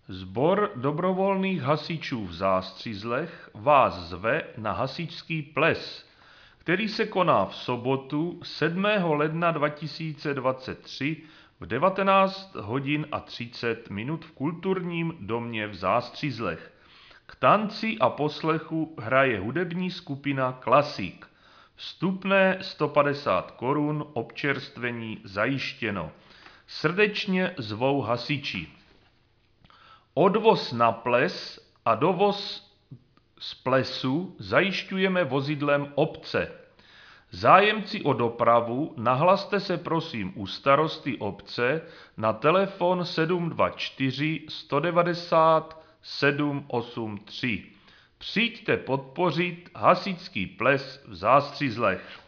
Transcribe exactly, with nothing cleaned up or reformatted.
Sbor dobrovolných hasičů v Zástřízlech vás zve na hasičský ples, který se koná v sobotu sedmého ledna dva tisíce dvacet tři v devatenáct hodin a třicet minut v Kulturním domě v Zástřízlech. K tanci a poslechu hraje hudební skupina Klasik. Vstupné sto padesát korun, občerstvení zajištěno. Srdečně zvou hasiči. Odvoz na ples a dovoz z plesu zajišťujeme vozidlem obce. Zájemci o dopravu, nahlaste se prosím u starosty obce na telefon sedm dva čtyři sto devadesát sedm osm tři. Přijďte podpořit hasičský ples v Zástřízlech.